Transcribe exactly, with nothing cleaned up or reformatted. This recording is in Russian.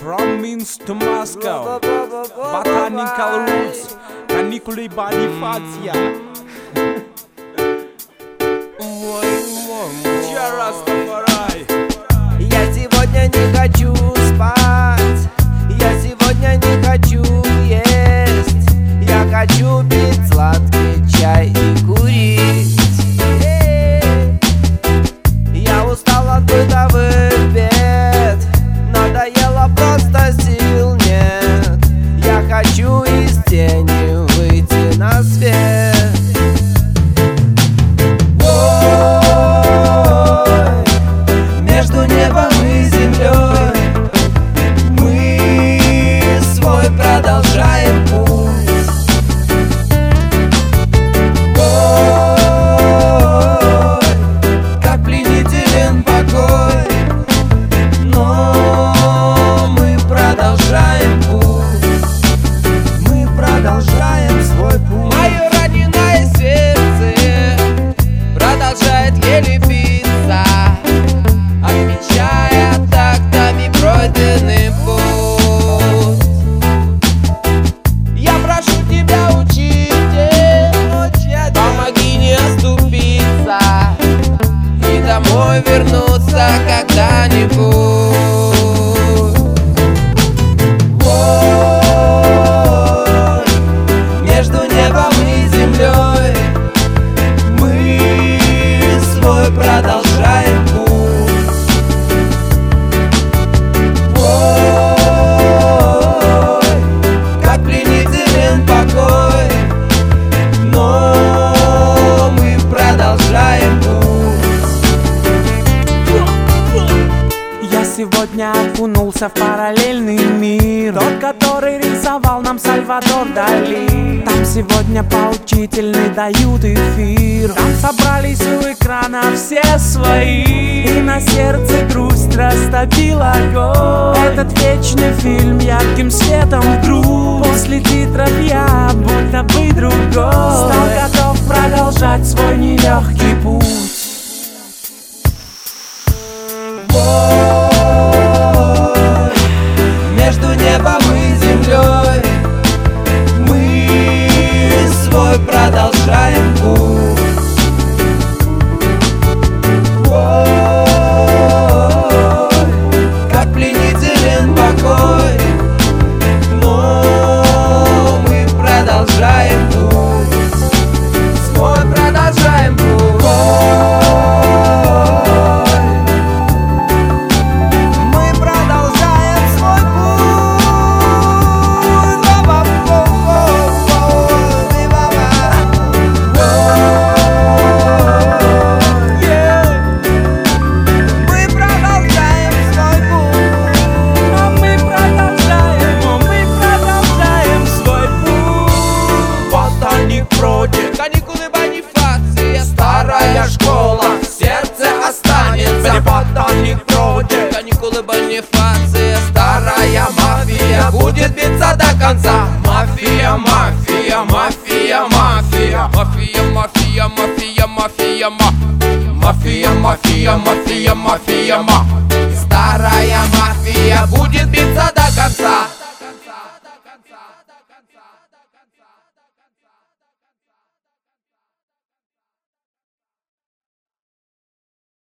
From Minsk to Moscow, Botanical Roots, каникулы Бонифация. Я сегодня не хочу спать, я сегодня не хочу есть, я хочу пить сладкий чай и курить. Я устал от бытовых бед, надоело, просто сил нет. Я хочу из тени выйти на свет. Ой, между небом и землей мы свой продолжаем путь. Ой, как пленителен покой, но мы продолжаем путь. Мы продолжаем свой путь. Мое раненое сердце продолжает еле биться, отмечая тактами пройденный путь. Я прошу тебя, учитель, помоги не оступиться и домой вернуться когда-нибудь. Ой, между небом и землей мы свой продолжаем путь. Ой, как пленителен покой, но мы продолжаем путь. Я сегодня окунулся в параллельный мир, тот, который рисовал нам Сальвадор Дали. Там сегодня поучительный дают эфир, там собрались у экрана все свои, и на сердце грусть растопила огонь. Этот вечный фильм ярким светом вдруг после титров я будто бы другой стал готов продолжать свой нелегкий путь. Ой, между небом и землей мы свой продолжаем путь. Ой, как пленителен покой, но мы продолжаем путь. Свой продолжаем путь. Каникулы Бонифация, старая школа, сердце останется. Ботаник Project. Каникулы Бонифация, старая мафия будет биться до конца. Мафия, мафия, мафия, мафия, мафия, мафия, мафия, мафия, мафия, мафия, мафия, мафия, мафия. Старая мафия будет биться до конца.